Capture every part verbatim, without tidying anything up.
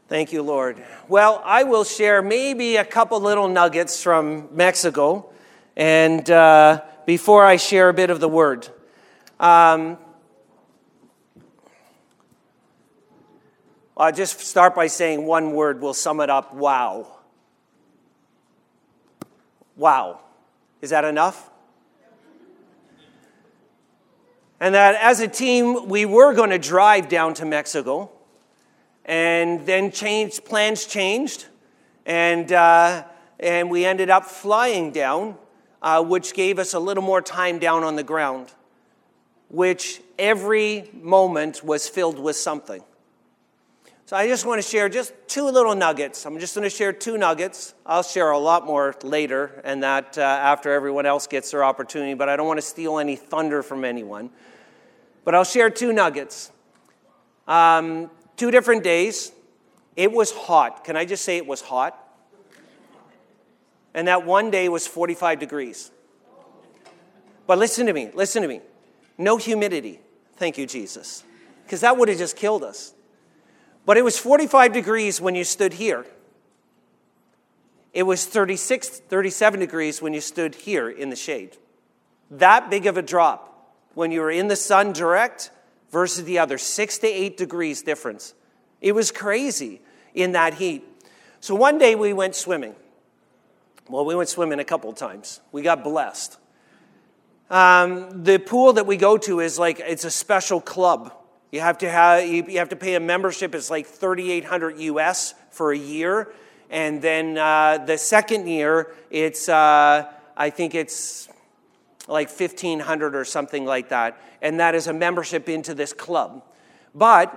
Thank you, Lord. Well, I will share maybe a couple little nuggets from Mexico, and uh, before I share a bit of the word. Um, I'll just start by saying one word. We'll sum it up. Wow. Wow. Is that enough? And that as a team, we were going to drive down to Mexico. And then changed, plans changed, and uh, and we ended up flying down, uh, which gave us a little more time down on the ground, which every moment was filled with something. So I just want to share just two little nuggets. I'm just going to share two nuggets. I'll share a lot more later, and that uh, after everyone else gets their opportunity, but I don't want to steal any thunder from anyone. But I'll share two nuggets. Um... Two different days. It was hot. Can I just say it was hot? And that one day was forty-five degrees. But listen to me. Listen to me. No humidity. Thank you, Jesus. Because that would have just killed us. But it was forty-five degrees when you stood here. It was thirty-six, thirty-seven degrees when you stood here in the shade. That big of a drop when you were in the sun direct versus the other, six to eight degrees difference. It was crazy in that heat. So one day we went swimming. Well, we went swimming a couple of times. We got blessed. Um, the pool that we go to is like, it's a special club. You have to have, you have to pay a membership. It's like thirty-eight hundred U S for a year. And then uh, the second year, it's, uh, I think it's like fifteen hundred or something like that. And that is a membership into this club. But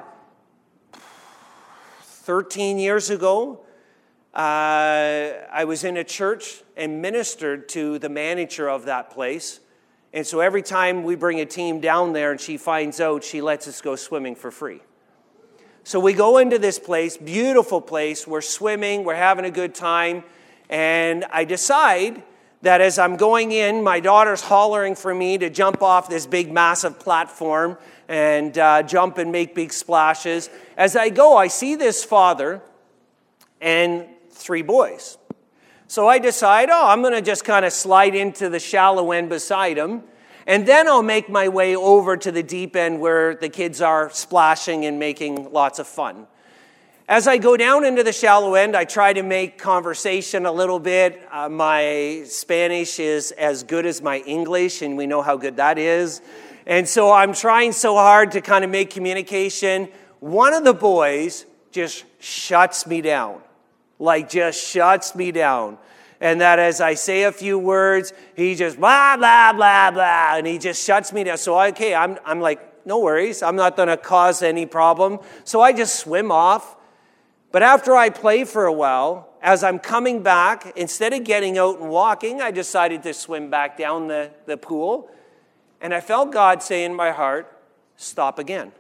thirteen years ago, uh, I was in a church and ministered to the manager of that place. And so every time we bring a team down there and she finds out, she lets us go swimming for free. So we go into this place, beautiful place. We're swimming, we're having a good time. And I decide that as I'm going in, my daughter's hollering for me to jump off this big, massive platform and uh, jump and make big splashes. As I go, I see this father and three boys. So I decide, oh, I'm going to just kind of slide into the shallow end beside him, and then I'll make my way over to the deep end where the kids are splashing and making lots of fun. As I go down into the shallow end, I try to make conversation a little bit. Uh, my Spanish is as good as my English, and we know how good that is. And so I'm trying so hard to kind of make communication. One of the boys just shuts me down, like just shuts me down. And that as I say a few words, he just blah, blah, blah, blah, and he just shuts me down. So, okay, I'm, I'm like, no worries. I'm not going to cause any problem. So I just swim off. But after I play for a while, as I'm coming back, instead of getting out and walking, I decided to swim back down the, the pool. And I felt God say in my heart, stop again.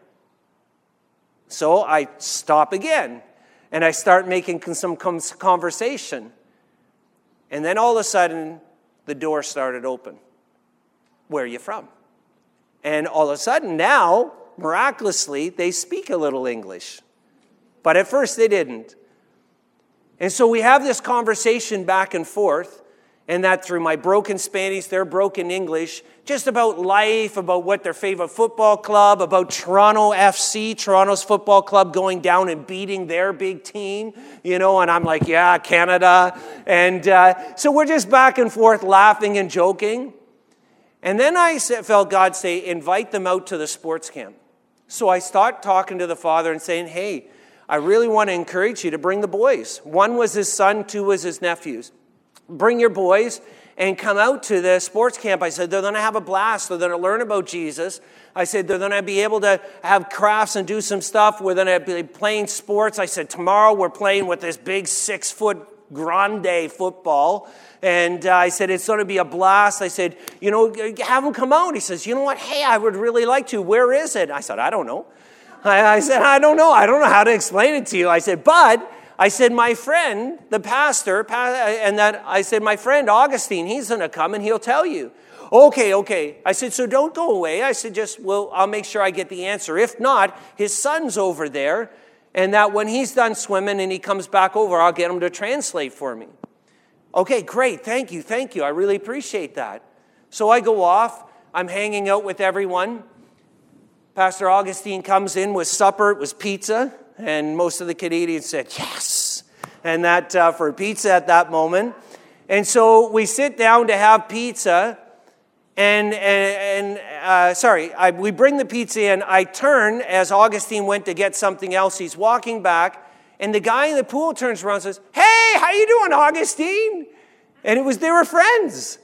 So I stop again. And I start making some conversation. And then all of a sudden, the door started open. Where are you from? And all of a sudden now, miraculously, they speak a little English. But at first they didn't. And so we have this conversation back and forth, and that through my broken Spanish, their broken English, just about life, about what their favorite football club, about Toronto F C, Toronto's football club, going down and beating their big team, you know, and I'm like, yeah, Canada. And uh, so we're just back and forth laughing and joking. And then I felt God say, invite them out to the sports camp. So I start talking to the father and saying, hey, I really want to encourage you to bring the boys. One was his son, two was his nephews. Bring your boys and come out to the sports camp. I said, they're going to have a blast. They're going to learn about Jesus. I said, they're going to be able to have crafts and do some stuff. We're going to be playing sports. I said, tomorrow we're playing with this big six-foot grande football. And uh, I said, it's going to be a blast. I said, you know, have them come out. He says, you know what? Hey, I would really like to. Where is it? I said, I don't know. I, I said, I don't know. I don't know how to explain it to you. I said, but I said, my friend, the pastor, and that I said, my friend Augustine, he's going to come and he'll tell you. Okay, okay. I said, so don't go away. I said, just, well, I'll make sure I get the answer. If not, his son's over there. And that when he's done swimming and he comes back over, I'll get him to translate for me. Okay, great. Thank you. Thank you. I really appreciate that. So I go off. I'm hanging out with everyone. Pastor Augustine comes in with supper. It was pizza. And most of the Canadians said, yes. And that uh, for pizza at that moment. And so we sit down to have pizza. And, and, and uh, sorry, I, we bring the pizza in. I turn as Augustine went to get something else. He's walking back. And the guy in the pool turns around and says, hey, how you doing, Augustine? And it was, they were friends.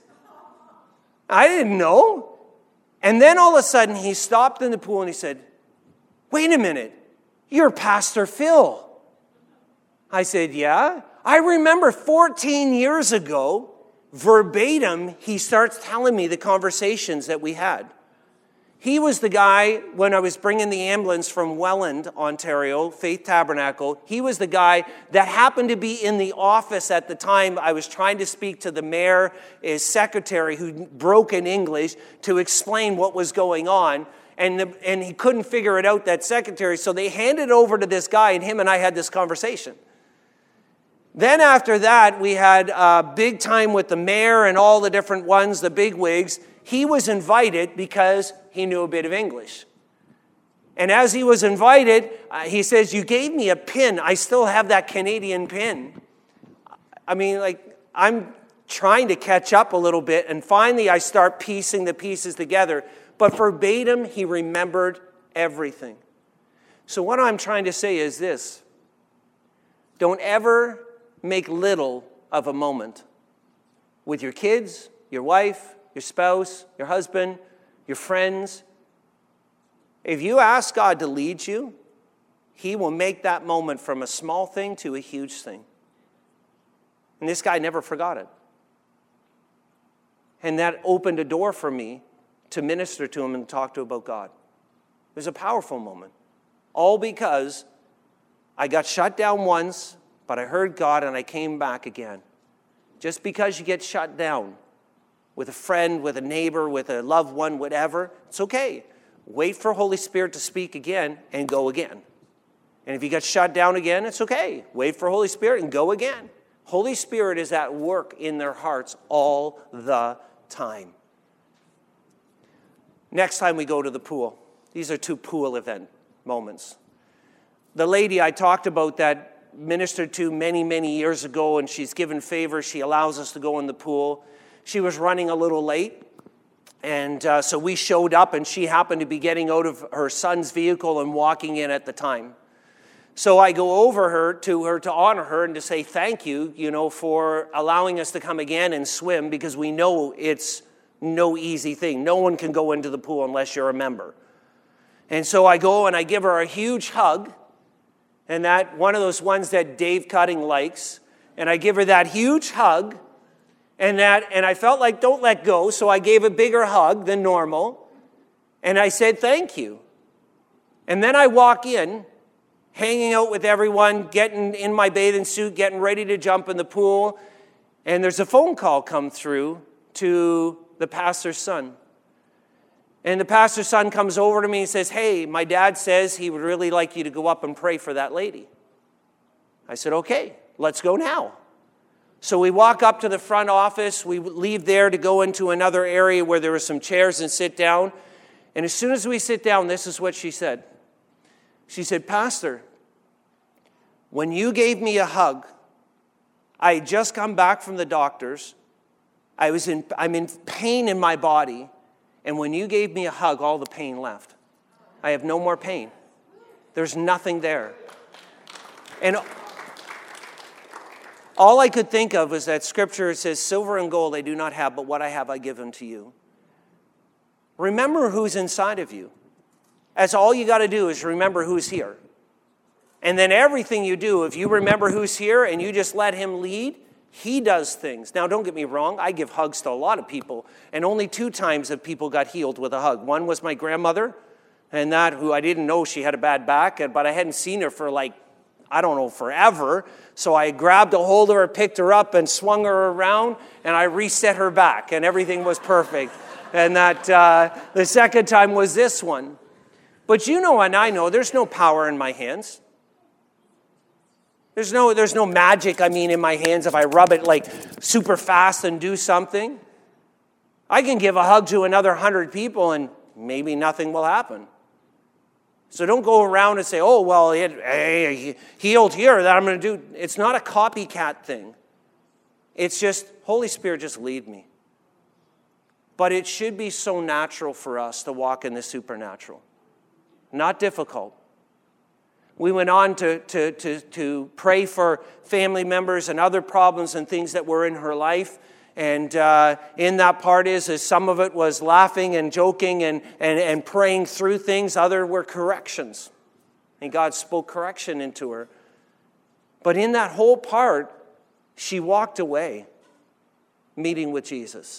I didn't know. And then all of a sudden, he stopped in the pool and he said, wait a minute, you're Pastor Phil. I said, yeah. I remember fourteen years ago, verbatim, he starts telling me the conversations that we had. He was the guy, when I was bringing the ambulance from Welland, Ontario, Faith Tabernacle, he was the guy that happened to be in the office at the time. I was trying to speak to the mayor, his secretary, who broke in English, to explain what was going on. And, the, and he couldn't figure it out, that secretary, so they handed it over to this guy, and him and I had this conversation. Then after that, we had a big time with the mayor and all the different ones, the big wigs. He was invited because he knew a bit of English. And as he was invited, uh, he says, you gave me a pin. I still have that Canadian pin. I mean, like, I'm trying to catch up a little bit, and finally I start piecing the pieces together. But verbatim, he remembered everything. So what I'm trying to say is this. Don't ever make little of a moment with your kids, your wife, your spouse, your husband, your friends. If you ask God to lead you, he will make that moment from a small thing to a huge thing. And this guy never forgot it. And that opened a door for me to minister to him and talk to him about God. It was a powerful moment. All because I got shut down once, but I heard God and I came back again. Just because you get shut down with a friend, with a neighbor, with a loved one, whatever, it's okay. Wait for Holy Spirit to speak again and go again. And if you get shut down again, it's okay. Wait for Holy Spirit and go again. Holy Spirit is at work in their hearts all the time. Next time we go to the pool. These are two pool event moments. The lady I talked about that ministered to many, many years ago, and she's given favor. She allows us to go in the pool. She was running a little late, and uh, so we showed up, and she happened to be getting out of her son's vehicle and walking in at the time. So I go over her to her to honor her and to say thank you, you know, for allowing us to come again and swim, because we know it's no easy thing. No one can go into the pool unless you're a member. And so I go and I give her a huge hug, and that one of those ones that Dave Cutting likes, and I give her that huge hug, and that and I felt like don't let go, so I gave a bigger hug than normal, and I said thank you. And then I walk in, hanging out with everyone, getting in my bathing suit, getting ready to jump in the pool, and there's a phone call come through to the pastor's son. And the pastor's son comes over to me and says, hey, my dad says he would really like you to go up and pray for that lady. I said, okay, let's go now. So we walk up to the front office. We leave there to go into another area where there were some chairs and sit down. And as soon as we sit down, this is what she said. She said, Pastor, when you gave me a hug, I had just come back from the doctors. I was in, I'm in pain in my body. And when you gave me a hug, all the pain left. I have no more pain. There's nothing there. And all I could think of was that scripture says, silver and gold I do not have, but what I have I give unto you. Remember who's inside of you. That's all you got to do is remember who's here. And then everything you do, if you remember who's here and you just let him lead, he does things. Now, don't get me wrong. I give hugs to a lot of people. And only two times have people got healed with a hug. One was my grandmother, and that who I didn't know she had a bad back, but I hadn't seen her for like, I don't know, forever. So I grabbed a hold of her, picked her up, and swung her around, and I reset her back, and everything was perfect. And that uh, the second time was this one. But you know and I know there's no power in my hands. There's no, there's no magic, I mean, in my hands if I rub it like super fast and do something. I can give a hug to another hundred people and maybe nothing will happen. So don't go around and say, oh, well, it, hey, he healed here, that I'm going to do. It's not a copycat thing. It's just, Holy Spirit, just lead me. But it should be so natural for us to walk in the supernatural. Not difficult. We went on to, to, to, to pray for family members and other problems and things that were in her life. And uh, in that part is, is some of it was laughing and joking and, and, and praying through things. Other were corrections. And God spoke correction into her. But in that whole part, she walked away meeting with Jesus.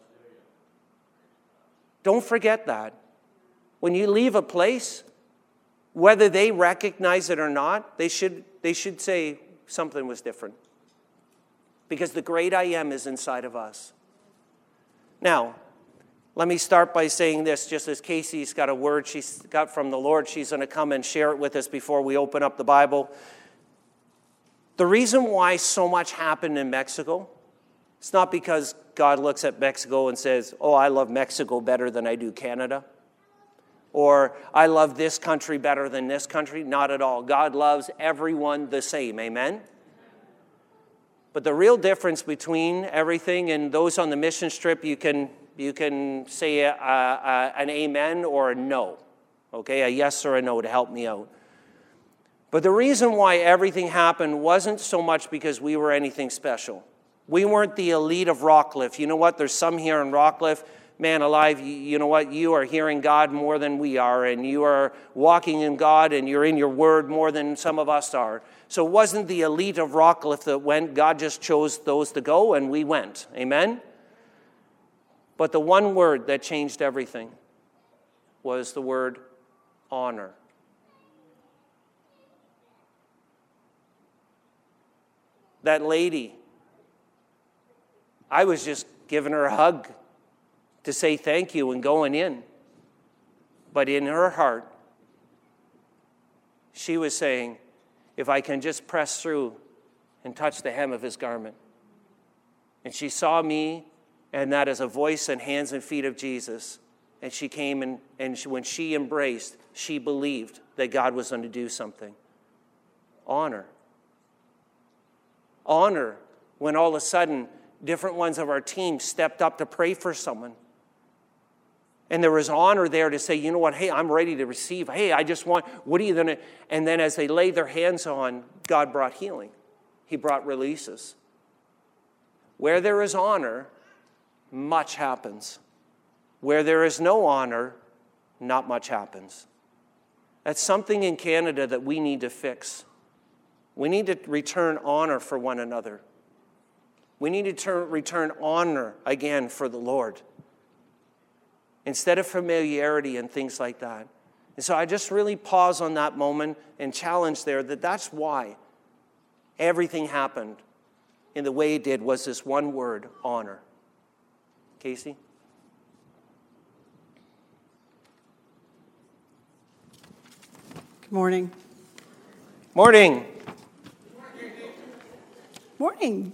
Don't forget that. When you leave a place, whether they recognize it or not, they should, they should say something was different. Because the great I am is inside of us. Now, let me start by saying this, just as Casey's got a word she's got from the Lord, she's going to come and share it with us before we open up the Bible. The reason why so much happened in Mexico, it's not because God looks at Mexico and says, oh, I love Mexico better than I do Canada. Or I love this country better than this country. Not at all. God loves everyone the same. Amen? But the real difference between everything and those on the mission trip, you can you can say a, a, an amen or a no. Okay, a yes or a no to help me out. But the reason why everything happened wasn't so much because we were anything special. We weren't the elite of Rockcliffe. You know what? There's some here in Rockcliffe. Man alive, you, you know what? You are hearing God more than we are, and you are walking in God, and you're in your word more than some of us are. So it wasn't the elite of Rockcliffe that went. God just chose those to go, and we went. Amen? But the one word that changed everything was the word honor. That lady, I was just giving her a hug to say thank you and going in. But in her heart, she was saying, if I can just press through and touch the hem of his garment. And she saw me, and that as a voice and hands and feet of Jesus. And she came, and, and she, when she embraced, she believed that God was going to do something. Honor. Honor when all of a sudden different ones of our team stepped up to pray for someone. And there was honor there to say, you know what, hey, I'm ready to receive. Hey, I just want, what are you going to... And then as they laid their hands on, God brought healing. He brought releases. Where there is honor, much happens. Where there is no honor, not much happens. That's something in Canada that we need to fix. We need to return honor for one another. We need to turn, return honor again for the Lord, instead of familiarity and things like that. And so I just really pause on that moment and challenge there that that's why everything happened in the way it did, was this one word, honor. Casey? Good morning. Morning. Morning.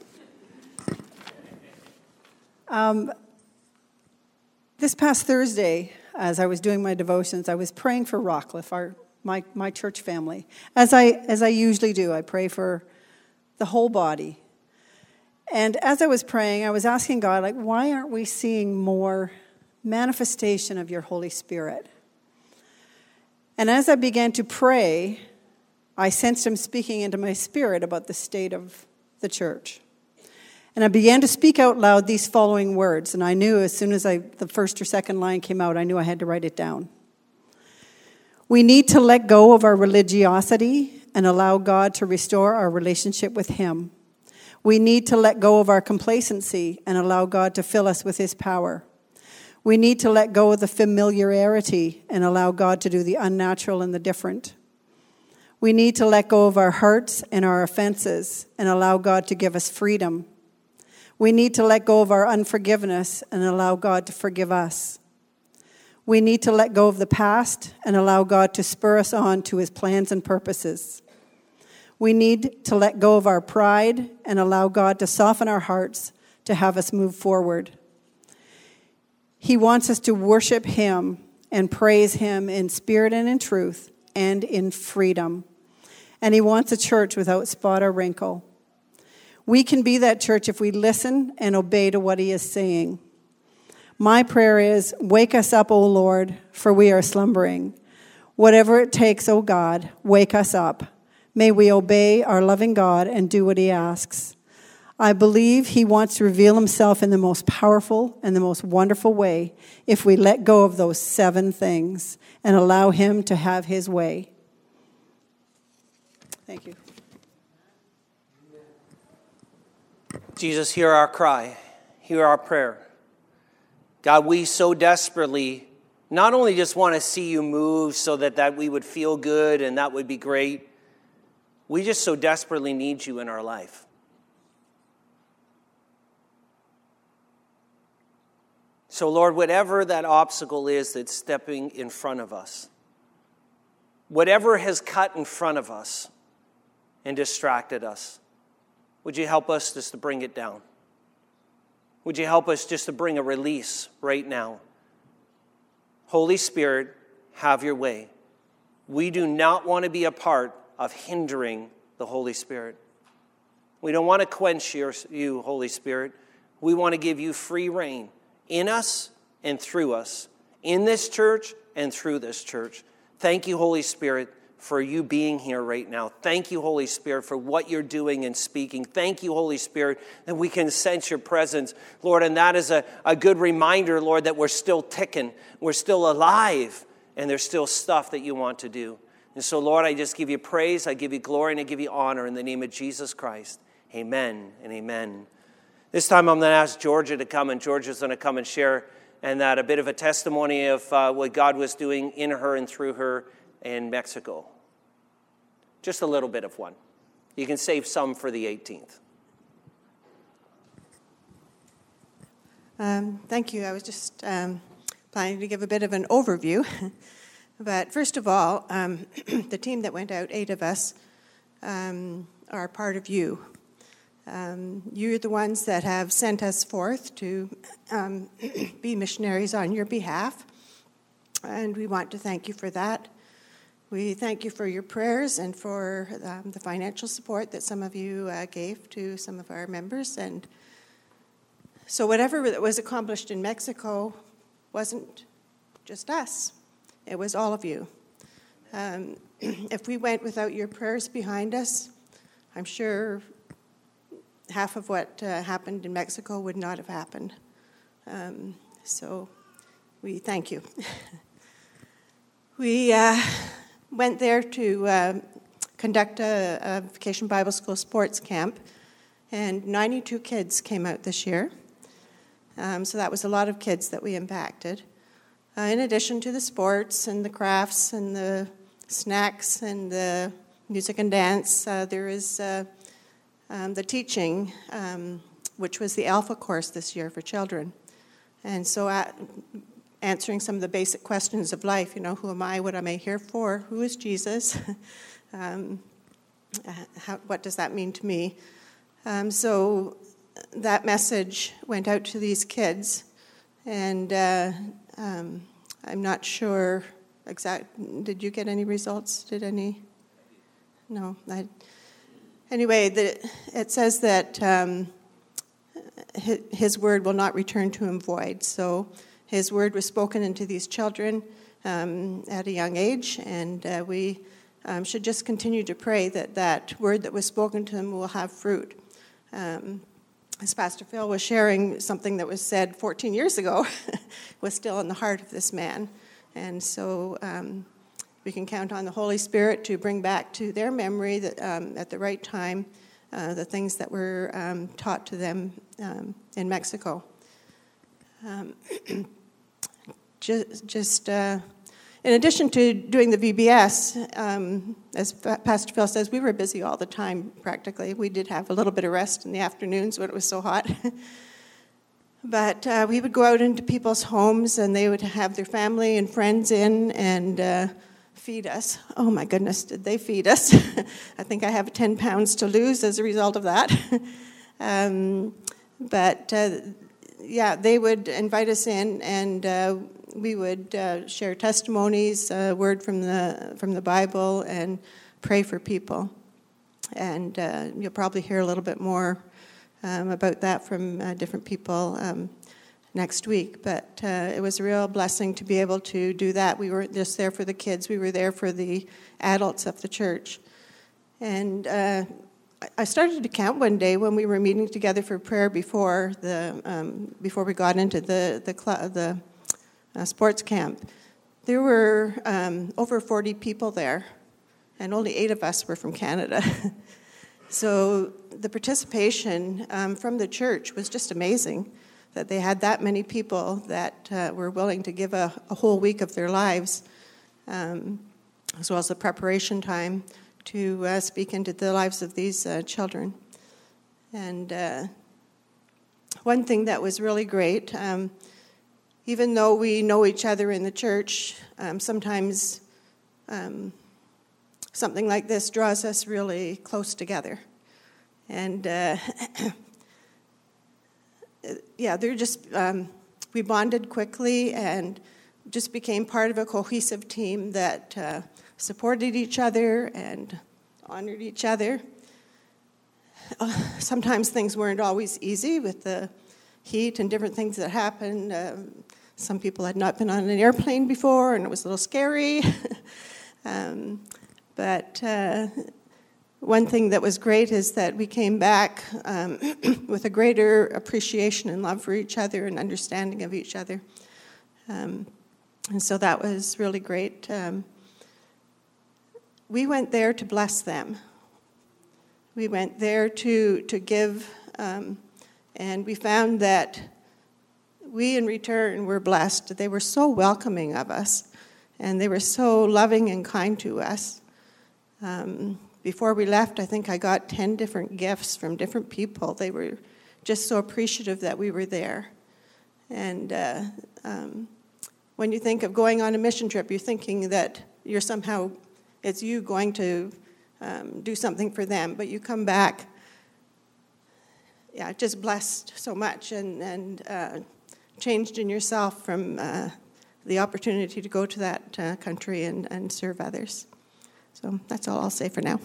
Um, this past Thursday, as I was doing my devotions, I was praying for Rockcliffe, our my my church family. As I as I usually do, I pray for the whole body. And as I was praying, I was asking God, like, why aren't we seeing more manifestation of your Holy Spirit? And as I began to pray, I sensed him speaking into my spirit about the state of the church. And I began to speak out loud these following words. And I knew as soon as I the first or second line came out, I knew I had to write it down. We need to let go of our religiosity and allow God to restore our relationship with him. We need to let go of our complacency and allow God to fill us with his power. We need to let go of the familiarity and allow God to do the unnatural and the different. We need to let go of our hurts and our offenses and allow God to give us freedom. We need to let go of our unforgiveness and allow God to forgive us. We need to let go of the past and allow God to spur us on to his plans and purposes. We need to let go of our pride and allow God to soften our hearts to have us move forward. He wants us to worship him and praise him in spirit and in truth and in freedom. And he wants a church without spot or wrinkle. We can be that church if we listen and obey to what he is saying. My prayer is, wake us up, O Lord, for we are slumbering. Whatever it takes, O God, wake us up. May we obey our loving God and do what he asks. I believe he wants to reveal himself in the most powerful and the most wonderful way if we let go of those seven things and allow him to have his way. Thank you. Jesus, hear our cry. Hear our prayer. God, we so desperately not only just want to see you move so that, that we would feel good and that would be great, we just so desperately need you in our life. So, Lord, whatever that obstacle is that's stepping in front of us, whatever has cut in front of us and distracted us, would you help us just to bring it down? Would you help us just to bring a release right now? Holy Spirit, have your way. We do not want to be a part of hindering the Holy Spirit. We don't want to quench your, you, Holy Spirit. We want to give you free reign in us and through us, in this church and through this church. Thank you, Holy Spirit, for you being here right now. Thank you, Holy Spirit, for what you're doing and speaking. Thank you, Holy Spirit, that we can sense your presence, Lord, and that is a, a good reminder, Lord, that we're still ticking, we're still alive, and there's still stuff that you want to do. And so, Lord, I just give you praise, I give you glory, and I give you honor in the name of Jesus Christ. Amen and amen. This time I'm going to ask Georgia to come, and Georgia's going to come and share and that a bit of a testimony of uh, what God was doing in her and through her in Mexico. Just a little bit of one. You can save some for the eighteenth. Um, thank you. I was just um, planning to give a bit of an overview. But first of all, um, the team that went out, eight of us, um, are part of you. Um, you're the ones that have sent us forth to um, be missionaries on your behalf, and we want to thank you for that. We thank you for your prayers and for um, the financial support that some of you uh, gave to some of our members. And so whatever was accomplished in Mexico wasn't just us. It was all of you. Um, if we went without your prayers behind us, I'm sure half of what uh, happened in Mexico would not have happened. Um, so we thank you. we uh, went there to uh, conduct a, a Vacation Bible School sports camp, and ninety-two kids came out this year. Um, so that was a lot of kids that we impacted. Uh, in addition to the sports and the crafts and the snacks and the music and dance, uh, there is uh, um, the teaching, um, which was the Alpha course this year for children. And so at, answering some of the basic questions of life, you know, who am I, what am I here for, who is Jesus, um, how, what does that mean to me? Um, so that message went out to these kids, and uh, um, I'm not sure exact. Did you get any results? Did any? No. I, anyway, the, it says that um, his, his word will not return to him void. So his word was spoken into these children um, at a young age, and uh, we um, should just continue to pray that that word that was spoken to them will have fruit. Um, as Pastor Phil was sharing, something that was said fourteen years ago was still in the heart of this man. And so um, we can count on the Holy Spirit to bring back to their memory that um, at the right time uh, the things that were um, taught to them um, in Mexico. Um, just, just uh, in addition to doing the V B S, um, as Pastor Phil says, we were busy all the time practically. We did have a little bit of rest in the afternoons when it was so hot. But uh, we would go out into people's homes, and they would have their family and friends in, and uh, feed us. Oh my goodness, did they feed us? I think I have ten pounds to lose as a result of that. um, but uh, yeah, they would invite us in, and uh, we would uh, share testimonies, a uh, word from the from the Bible, and pray for people. And uh, you'll probably hear a little bit more um, about that from uh, different people um, next week. But uh, it was a real blessing to be able to do that. We weren't just there for the kids, we were there for the adults of the church. And uh, I started to count one day when we were meeting together for prayer before the um, before we got into the the, cl- the uh, sports camp. There were um, over forty people there, and only eight of us were from Canada. So the participation um, from the church was just amazing, that they had that many people that uh, were willing to give a, a whole week of their lives, um, as well as the preparation time, to uh, speak into the lives of these uh, children. And uh, one thing that was really great, um, even though we know each other in the church, um, sometimes um, something like this draws us really close together. And uh, yeah, they're just, um, we bonded quickly and just became part of a cohesive team that uh, supported each other and honored each other. Uh, sometimes things weren't always easy with the heat and different things that happened. Um, some people had not been on an airplane before, and it was a little scary. um, but uh, one thing that was great is that we came back um, with a greater appreciation and love for each other and understanding of each other. Um, and so that was really great. Um, we went there to bless them. We went there to, to give, um, and we found that we in return were blessed. They were so welcoming of us, and they were so loving and kind to us. Um, before we left, I think I got ten different gifts from different people. They were just so appreciative that we were there. And uh, um, when you think of going on a mission trip, you're thinking that you're somehow, it's you going to um, do something for them, but you come back, yeah, just blessed so much and, and uh, changed in yourself from uh, the opportunity to go to that uh, country and, and serve others. So that's all I'll say for now.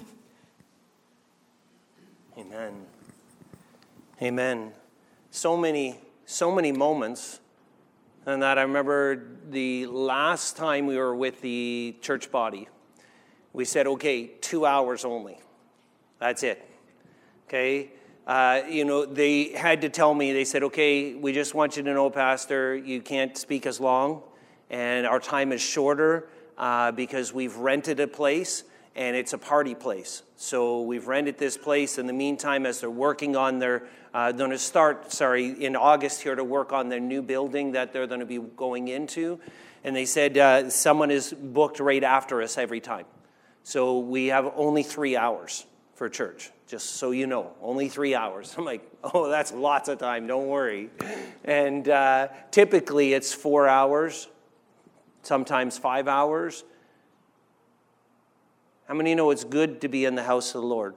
Amen. Amen. So many, so many moments. And that I remember the last time we were with the church body, we said, okay, two hours only. That's it. Okay? Uh, you know, they had to tell me, they said, okay, we just want you to know, Pastor, you can't speak as long, and our time is shorter uh, because we've rented a place, and it's a party place. So we've rented this place. In the meantime, as they're working on their, uh, they're going to start, sorry, in August here to work on their new building that they're going to be going into. And they said uh, someone is booked right after us every time. So we have only three hours for church, just so you know, only three hours. I'm like, oh, that's lots of time, don't worry. And uh, typically it's four hours, sometimes five hours. How many know it's good to be in the house of the Lord?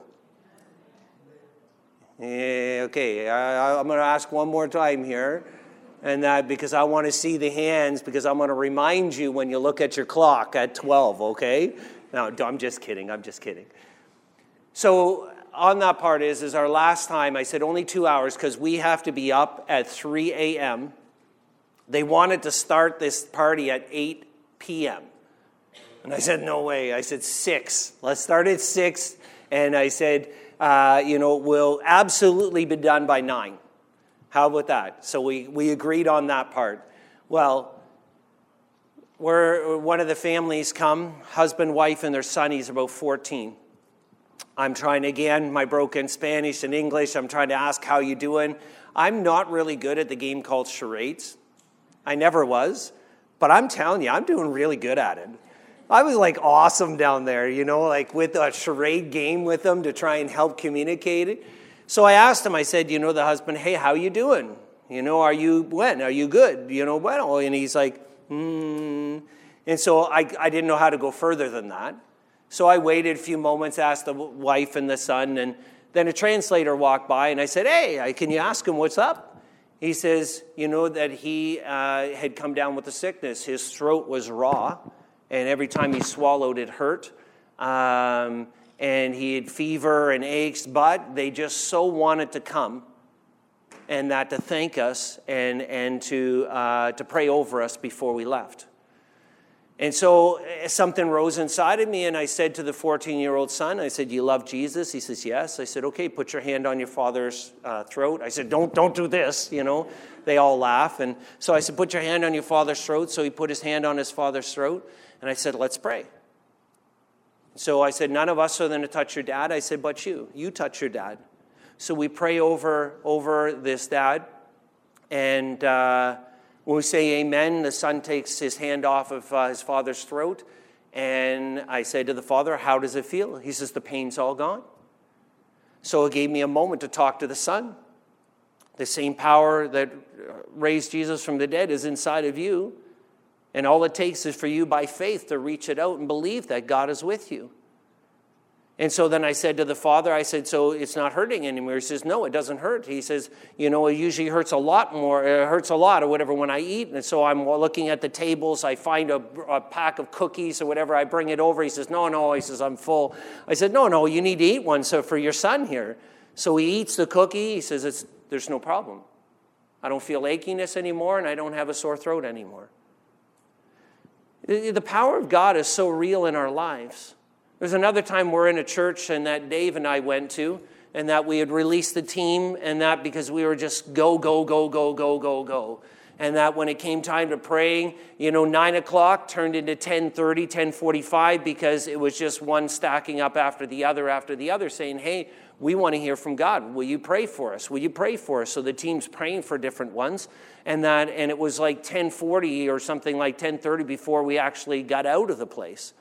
Yeah, okay, I, I'm going to ask one more time here, and that because I want to see the hands, because I'm going to remind you when you look at your clock at twelve, okay? No, I'm just kidding, I'm just kidding. So on that part is, is our last time, I said only two hours because we have to be up at three a.m. They wanted to start this party at eight p.m. And I said, no way. I said, six. Let's start at six. And I said, uh, you know, we'll absolutely be done by nine. How about that? So we, we agreed on that part. Well, we're, one of the families come, husband, wife, and their son. He's about fourteen. I'm trying, again, my broken Spanish and English. I'm trying to ask, how you doing? I'm not really good at the game called charades. I never was. But I'm telling you, I'm doing really good at it. I was like awesome down there, you know, like with a charade game with them to try and help communicate it. So I asked him, I said, you know, the husband, hey, how you doing? You know, are you, when? Are you good? You know, bueno. And he's like, hmm. And so I, I didn't know how to go further than that. So I waited a few moments, asked the wife and the son, and then a translator walked by, and I said, hey, can you ask him what's up? He says, you know that he uh, had come down with a sickness. His throat was raw, and every time he swallowed, it hurt. Um, and he had fever and aches, but they just so wanted to come and that to thank us and, and to, uh, to pray over us before we left. And so something rose inside of me, and I said to the fourteen-year-old son, I said, you love Jesus? He says, yes. I said, okay, put your hand on your father's uh, throat. I said, don't, don't do this, you know. They all laugh. And so I said, put your hand on your father's throat. So he put his hand on his father's throat, and I said, let's pray. So I said, none of us are going to touch your dad. I said, but you. You touch your dad. So we pray over, over this dad, and uh, when we say amen, the son takes his hand off of uh, his father's throat, and I said to the father, how does it feel? He says, the pain's all gone. So it gave me a moment to talk to the son. The same power that raised Jesus from the dead is inside of you, and all it takes is for you by faith to reach it out and believe that God is with you. And so then I said to the father, I said, so it's not hurting anymore? He says, no, it doesn't hurt. He says, you know, it usually hurts a lot more, it hurts a lot or whatever when I eat. And so I'm looking at the tables, I find a, a pack of cookies or whatever, I bring it over. He says, no, no, he says, I'm full. I said, no, no, you need to eat one so for your son here. So he eats the cookie, he says, it's, there's no problem. I don't feel achiness anymore, and I don't have a sore throat anymore. The power of God is so real in our lives. There's another time we're in a church and that Dave and I went to, and that we had released the team, and that because we were just go, go, go, go, go, go, go. And that when it came time to praying, you know, nine o'clock turned into ten thirty, ten forty-five, because it was just one stacking up after the other after the other saying, hey, we want to hear from God. Will you pray for us? Will you pray for us? So the team's praying for different ones. And that, and it was like ten forty or something like ten thirty before we actually got out of the place.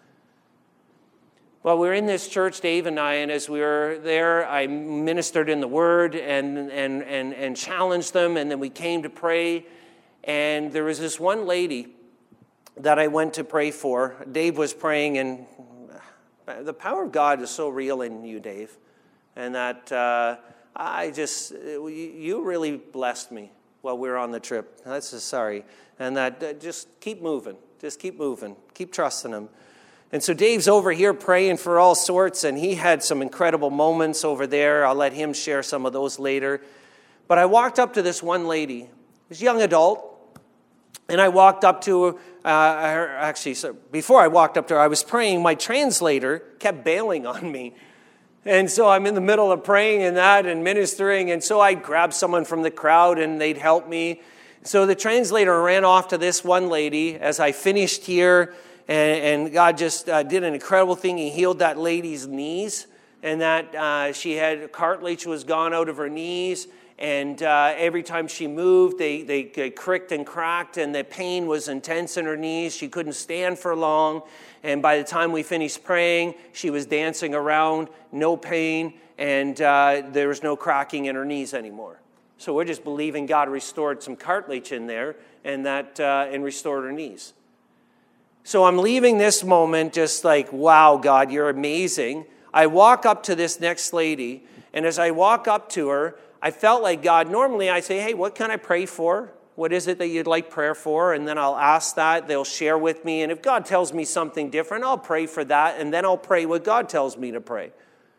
Well, we were in this church, Dave and I, and as we were there, I ministered in the Word and, and, and, and challenged them, and then we came to pray. And there was this one lady that I went to pray for. Dave was praying, and the power of God is so real in you, Dave. And that uh, I just, you really blessed me while we were on the trip. That's just sorry. And that uh, just keep moving. Just keep moving. Keep trusting Him. And so Dave's over here praying for all sorts, and he had some incredible moments over there. I'll let him share some of those later. But I walked up to this one lady, this young adult, and I walked up to her. Uh, her actually, so before I walked up to her, I was praying. My translator kept bailing on me. And so I'm in the middle of praying and that and ministering, and so I'd grab someone from the crowd, and they'd help me. So the translator ran off to this one lady as I finished here. And God just uh, did an incredible thing. He healed that lady's knees, and that uh, she had cartilage was gone out of her knees. And uh, every time she moved, they, they, they cricked and cracked, and the pain was intense in her knees. She couldn't stand for long. And by the time we finished praying, she was dancing around, no pain, and uh, there was no cracking in her knees anymore. So we're just believing God restored some cartilage in there, and that uh, and restored her knees. So I'm leaving this moment just like, wow, God, you're amazing. I walk up to this next lady, and as I walk up to her, I felt like God, normally I say, hey, what can I pray for? What is it that you'd like prayer for? And then I'll ask that. They'll share with me. And if God tells me something different, I'll pray for that, and then I'll pray what God tells me to pray.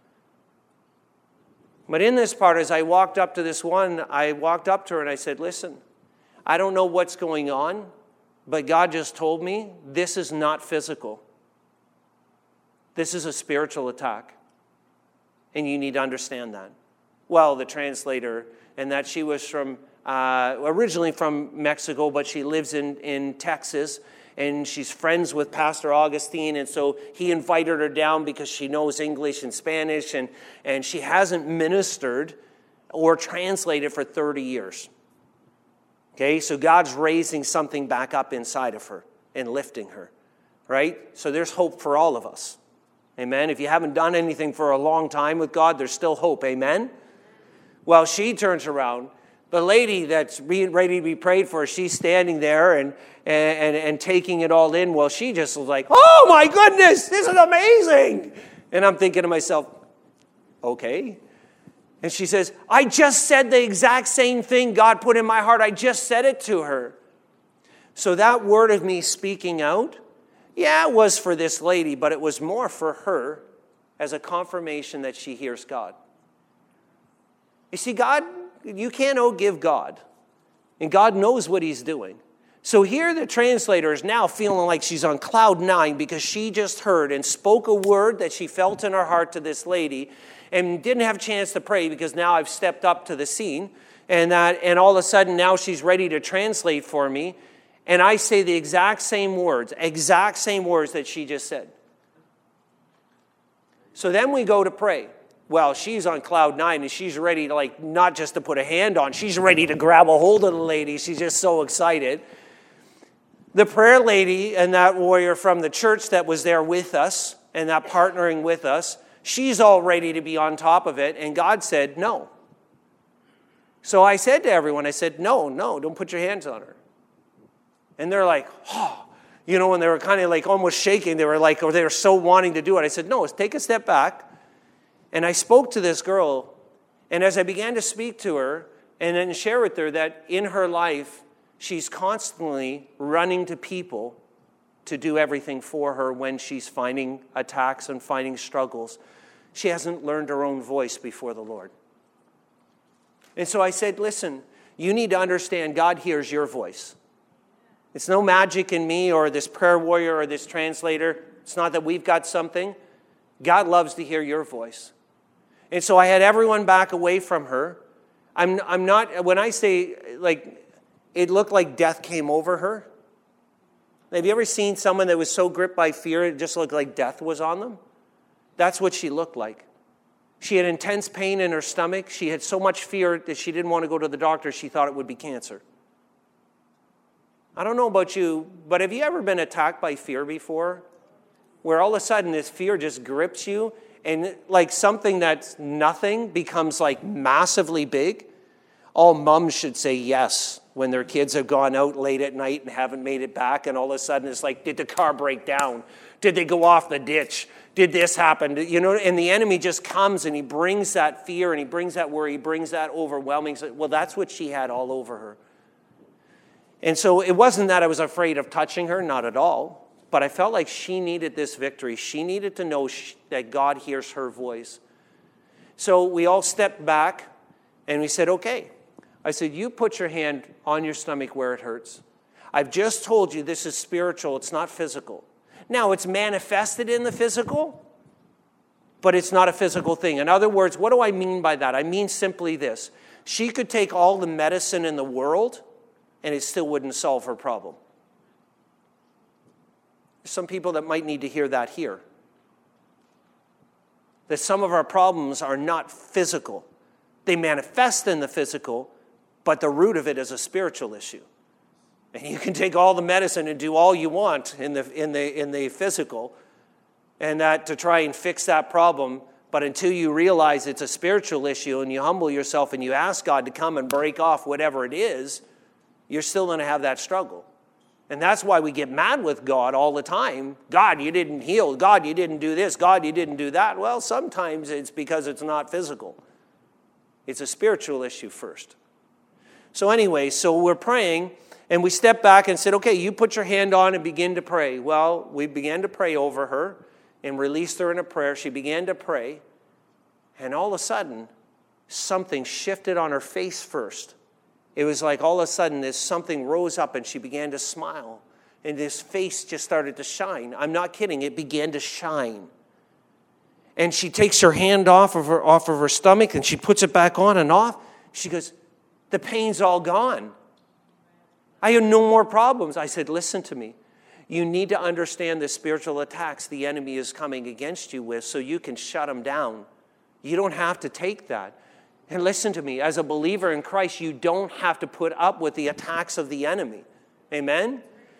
But in this part, as I walked up to this one, I walked up to her and I said, listen, I don't know what's going on, but God just told me this is not physical. This is a spiritual attack. And you need to understand that. Well, the translator, and that she was from, uh, originally from Mexico, but she lives in, in Texas, and she's friends with Pastor Augustine, and so he invited her down because she knows English and Spanish, and, and she hasn't ministered or translated for thirty years. Okay, so God's raising something back up inside of her and lifting her, right? So there's hope for all of us. Amen? If you haven't done anything for a long time with God, there's still hope. Amen? Well, she turns around. The lady that's being ready to be prayed for, she's standing there and, and, and, and taking it all in. Well, she just was like, oh my goodness, this is amazing. And I'm thinking to myself, okay. And she says, I just said the exact same thing God put in my heart. I just said it to her. So that word of me speaking out, yeah, it was for this lady, but it was more for her as a confirmation that she hears God. You see, God, you can't outgive God. And God knows what he's doing. So here the translator is now feeling like she's on cloud nine because she just heard and spoke a word that she felt in her heart to this lady and didn't have a chance to pray because now I've stepped up to the scene. And, that, and all of a sudden now she's ready to translate for me. And I say the exact same words, exact same words that she just said. So then we go to pray. Well, she's on cloud nine and she's ready to, like, not just to put a hand on, she's ready to grab a hold of the lady. She's just so excited. The prayer lady and that warrior from the church that was there with us and that partnering with us, she's all ready to be on top of it. And God said, no. So I said to everyone, I said, no, no, don't put your hands on her. And they're like, oh, you know, and they were kind of like almost shaking. They were like, or they were so wanting to do it. I said, no, take a step back. And I spoke to this girl. And as I began to speak to her and then share with her that in her life, she's constantly running to people to do everything for her when she's finding attacks and finding struggles. She hasn't learned her own voice before the Lord. And so I said, listen, you need to understand God hears your voice. It's no magic in me or this prayer warrior or this translator. It's not that we've got something. God loves to hear your voice. And so I had everyone back away from her. I'm, I'm not, when I say, like, it looked like death came over her. Have you ever seen someone that was so gripped by fear, it just looked like death was on them? That's what she looked like. She had intense pain in her stomach. She had so much fear that she didn't want to go to the doctor. She thought it would be cancer. I don't know about you, but have you ever been attacked by fear before? Where all of a sudden this fear just grips you and like something that's nothing becomes like massively big? All moms should say yes when their kids have gone out late at night and haven't made it back, and all of a sudden it's like, did the car break down? Did they go off the ditch? Did this happen? You know, and the enemy just comes and he brings that fear and he brings that worry, he brings that overwhelming. Well, that's what she had all over her. And so it wasn't that I was afraid of touching her, not at all. But I felt like she needed this victory. She needed to know she, that God hears her voice. So we all stepped back and we said, okay. I said, you put your hand on your stomach where it hurts. I've just told you this is spiritual. It's not physical. Now, it's manifested in the physical, but it's not a physical thing. In other words, what do I mean by that? I mean simply this. She could take all the medicine in the world and it still wouldn't solve her problem. There's some people that might need to hear that here. That some of our problems are not physical. They manifest in the physical, but the root of it is a spiritual issue. And you can take all the medicine and do all you want in the, in the, in the physical and that to try and fix that problem, but until you realize it's a spiritual issue and you humble yourself and you ask God to come and break off whatever it is, you're still going to have that struggle. And that's why we get mad with God all the time. God, you didn't heal. God, you didn't do this. God, you didn't do that. Well, sometimes it's because it's not physical. It's a spiritual issue first. So anyway, so we're praying, and we stepped back and said, okay, you put your hand on and begin to pray. Well, we began to pray over her and released her in a prayer. She began to pray, and all of a sudden, something shifted on her face first. It was like all of a sudden this something rose up and she began to smile. And this face just started to shine. I'm not kidding. It began to shine. And she takes her hand off of her, off of her stomach and she puts it back on and off. She goes, the pain's all gone. I have no more problems. I said, listen to me. You need to understand the spiritual attacks the enemy is coming against you with so you can shut them down. You don't have to take that. And listen to me, as a believer in Christ, you don't have to put up with the attacks of the enemy. Amen?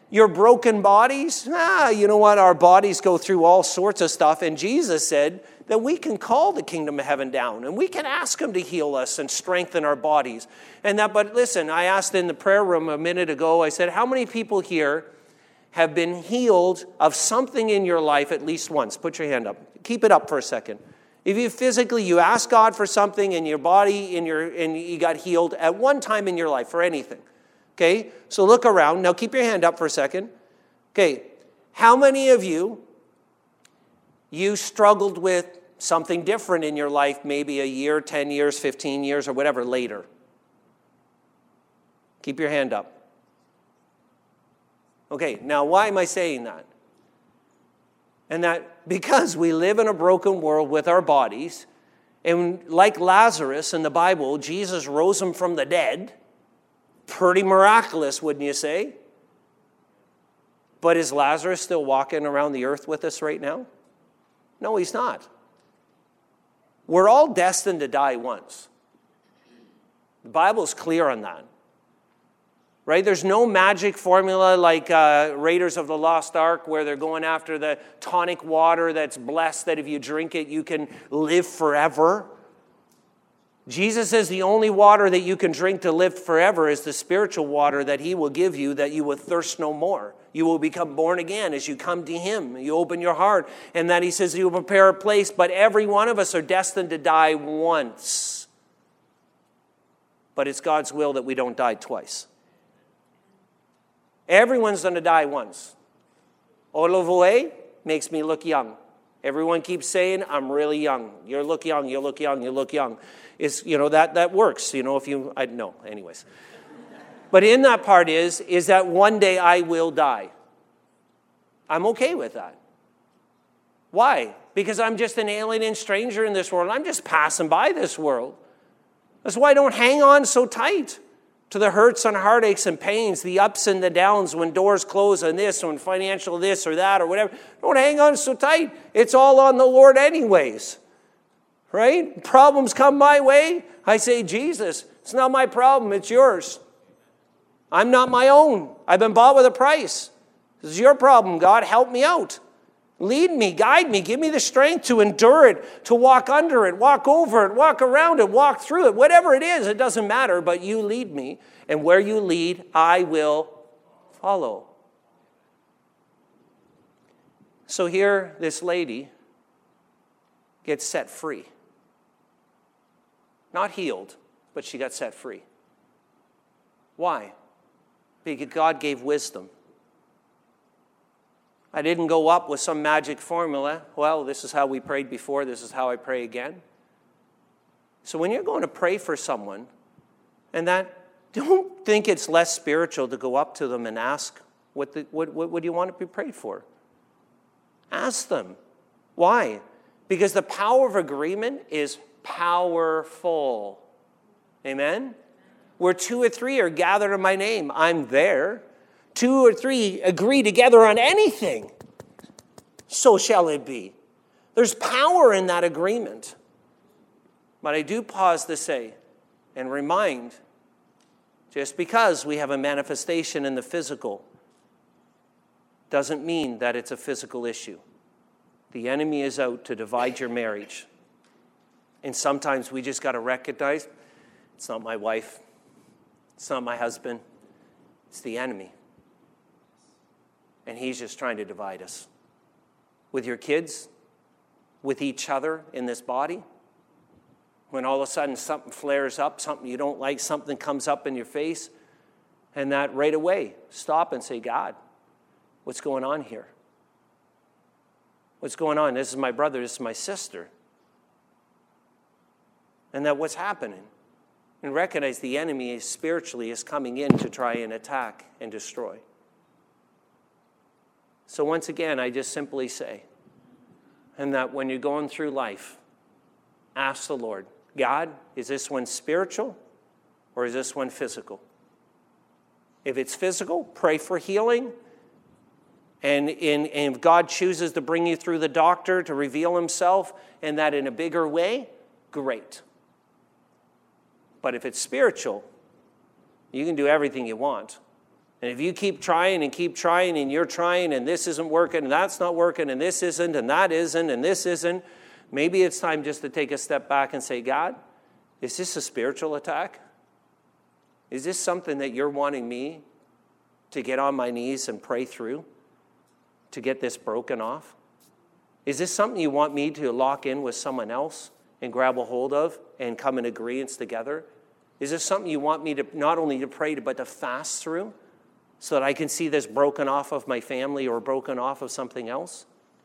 your broken bodies, ah, you know what? Our bodies go through all sorts of stuff. And Jesus said that we can call the kingdom of heaven down and we can ask him to heal us and strengthen our bodies. And that, but listen, I asked in the prayer room a minute ago, I said, how many people here have been healed of something in your life at least once? Put your hand up. Keep it up for a second. If you physically, you ask God for something in your body, in your, and you got healed at one time in your life for anything. Okay, so look around. Now keep your hand up for a second. Okay, how many of you, you struggled with something different in your life, maybe a year, ten years, fifteen years, or whatever later? Keep your hand up. Okay, now why am I saying that? And that because we live in a broken world with our bodies, and like Lazarus in the Bible, Jesus rose him from the dead. Pretty miraculous, wouldn't you say? But is Lazarus still walking around the earth with us right now? No, he's not. We're all destined to die once. The Bible's clear on that. Right? There's no magic formula like uh, Raiders of the Lost Ark where they're going after the tonic water that's blessed that if you drink it, you can live forever. Jesus says the only water that you can drink to live forever is the spiritual water that he will give you, that you will thirst no more. You will become born again as you come to him. You open your heart. And that he says he will prepare a place. But every one of us are destined to die once. But it's God's will that we don't die twice. Everyone's going to die once. Olovoe makes me look young. Everyone keeps saying, I'm really young. You look young, you look young, you look young. It's, you know, that, that works, you know, if you, I know, anyways. But in that part is, is that one day I will die. I'm okay with that. Why? Because I'm just an alien and stranger in this world. I'm just passing by this world. That's why I don't hang on so tight to the hurts and heartaches and pains, the ups and the downs when doors close on this, when financial this or that or whatever. Don't hang on so tight. It's all on the Lord anyways. Right? Problems come my way. I say, Jesus, it's not my problem. It's yours. I'm not my own. I've been bought with a price. This is your problem, God. Help me out. Lead me, guide me, give me the strength to endure it, to walk under it, walk over it, walk around it, walk through it. Whatever it is, it doesn't matter, but you lead me. And where you lead, I will follow. So here, this lady gets set free. Not healed, but she got set free. Why? Because God gave wisdom. I didn't go up with some magic formula. Well, this is how we prayed before. This is how I pray again. So when you're going to pray for someone, and that, don't think it's less spiritual to go up to them and ask, what, the, what, what, what do you want to be prayed for? Ask them. Why? Because the power of agreement is powerful. Amen? Where two or three are gathered in my name, I'm there. Two or three agree together on anything, so shall it be. There's power in that agreement. But I do pause to say and remind, just because we have a manifestation in the physical doesn't mean that it's a physical issue. The enemy is out to divide your marriage. And sometimes we just got to recognize, it's not my wife, it's not my husband, it's the enemy. And he's just trying to divide us. With your kids, with each other in this body. When all of a sudden something flares up, something you don't like, something comes up in your face, and that right away, stop and say, God, what's going on here? What's going on? This is my brother, this is my sister. And that what's happening? And recognize the enemy is spiritually is coming in to try and attack and destroy. So once again, I just simply say, and that when you're going through life, ask the Lord, God, is this one spiritual or is this one physical? If it's physical, pray for healing. And, in, and if God chooses to bring you through the doctor to reveal himself and that in a bigger way, great. But if it's spiritual, you can do everything you want. And if you keep trying and keep trying and you're trying and this isn't working and that's not working and this isn't and that isn't and this isn't, maybe it's time just to take a step back and say, God, is this a spiritual attack? Is this something that you're wanting me to get on my knees and pray through to get this broken off? Is this something you want me to lock in with someone else and grab a hold of and come in agreement together? Is this something you want me to not only to pray, but to fast through so that I can see this broken off of my family or broken off of something else?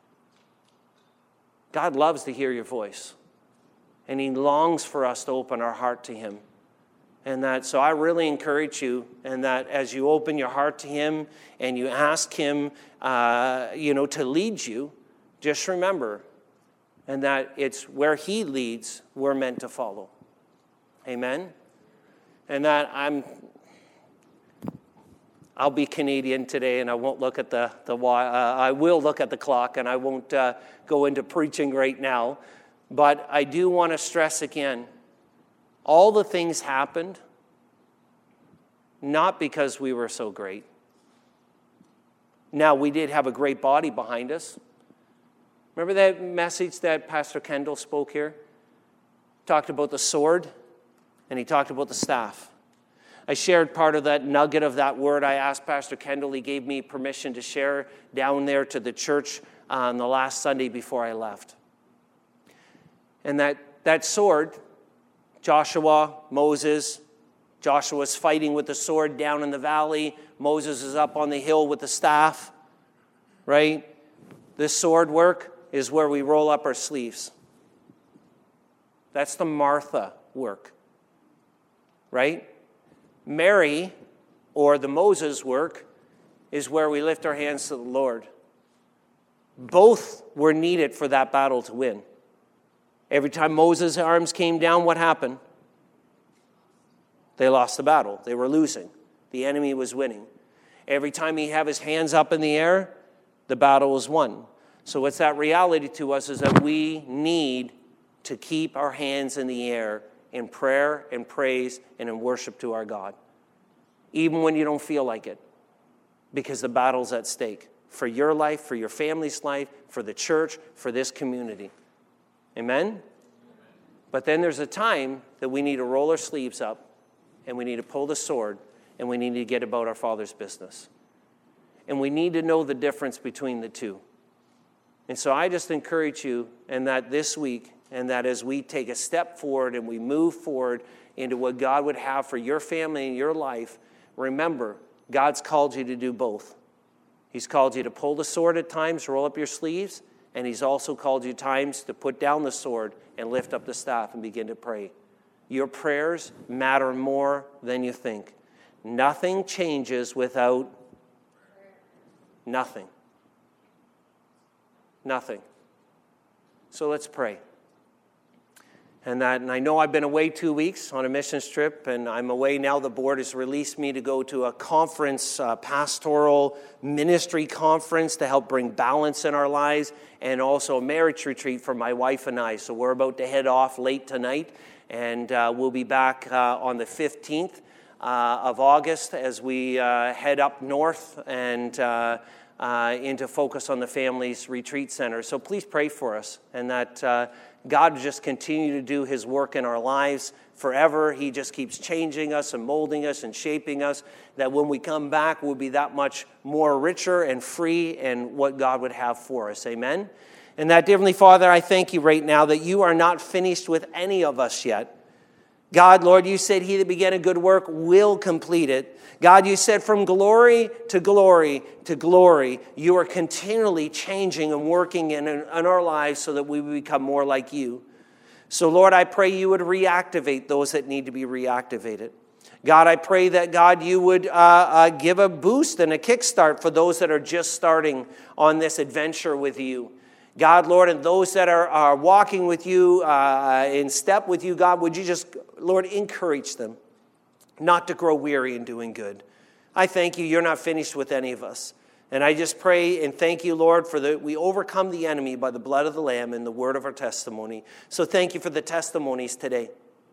God loves to hear your voice, and he longs for us to open our heart to him. And that, so I really encourage you, and that as you open your heart to him and you ask him, uh, you know, to lead you, just remember, and that it's where he leads, we're meant to follow. Amen? And that I'm, I'll be Canadian today, and I won't look at the, the uh, I will look at the clock, and I won't uh, go into preaching right now. But I do want to stress again, all the things happened not because we were so great. Now, we did have a great body behind us. Remember that message that Pastor Kendall spoke here? Talked about the sword, and he talked about the staff. I shared part of that nugget of that word. I asked Pastor Kendall, he gave me permission to share down there to the church on the last Sunday before I left. And that, that sword, Joshua, Moses, Joshua's fighting with the sword down in the valley. Moses is up on the hill with the staff, right? This sword work is where we roll up our sleeves. That's the Martha work, right? Mary, or the Moses work, is where we lift our hands to the Lord. Both were needed for that battle to win. Every time Moses' arms came down, what happened? They lost the battle. They were losing. The enemy was winning. Every time he had his hands up in the air, the battle was won. So what's that reality to us is that we need to keep our hands in the air in prayer and praise and in worship to our God. Even when you don't feel like it. Because the battle's at stake. For your life, for your family's life, for the church, for this community. Amen? But then there's a time that we need to roll our sleeves up and we need to pull the sword and we need to get about our Father's business. And we need to know the difference between the two. And so I just encourage you, and that this week, and that as we take a step forward and we move forward into what God would have for your family and your life, remember, God's called you to do both. He's called you to pull the sword at times, roll up your sleeves, and he's also called you times to put down the sword and lift up the staff and begin to pray. Your prayers matter more than you think. Nothing changes without nothing. Nothing. So let's pray. And that, and I know I've been away two weeks on a missions trip, and I'm away now. The board has released me to go to a conference, a pastoral ministry conference to help bring balance in our lives, and also a marriage retreat for my wife and I. So we're about to head off late tonight, and uh, we'll be back uh, on the fifteenth uh, of August as we uh, head up north and uh, uh, into Focus on the Family's Retreat Center. So please pray for us, and that Uh, God will just continue to do his work in our lives forever. He just keeps changing us and molding us and shaping us, that when we come back, we'll be that much more richer and free in what God would have for us. Amen? And that, dear Heavenly Father, I thank you right now that you are not finished with any of us yet. God, Lord, you said he that began a good work will complete it. God, you said from glory to glory to glory, you are continually changing and working in, in our lives so that we will become more like you. So, Lord, I pray you would reactivate those that need to be reactivated. God, I pray that, God, you would uh, uh, give a boost and a kickstart for those that are just starting on this adventure with you. God, Lord, and those that are, are walking with you, uh, in step with you, God, would you just, Lord, encourage them not to grow weary in doing good. I thank you, you're not finished with any of us. And I just pray and thank you, Lord, for that we overcome the enemy by the blood of the Lamb and the word of our testimony. So thank you for the testimonies today.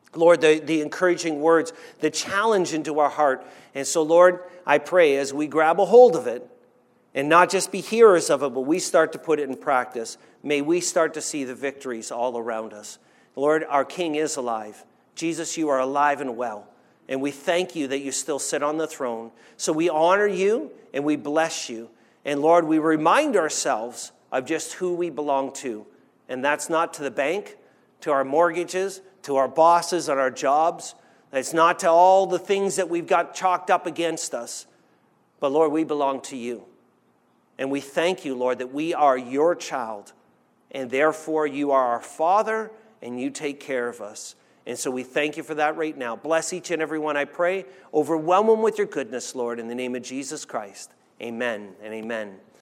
Lord, the, the encouraging words, the challenge into our heart. And so, Lord, I pray as we grab a hold of it, and not just be hearers of it, but we start to put it in practice, may we start to see the victories all around us. Lord, our King is alive. Jesus, you are alive and well. And we thank you that you still sit on the throne. So we honor you and we bless you. And Lord, we remind ourselves of just who we belong to. And that's not to the bank, to our mortgages, to our bosses on our jobs. It's not to all the things that we've got chalked up against us. But Lord, we belong to you. And we thank you, Lord, that we are your child. And therefore you are our Father and you take care of us. And so we thank you for that right now. Bless each and every one, I pray. Overwhelm them with your goodness, Lord, in the name of Jesus Christ. Amen and amen.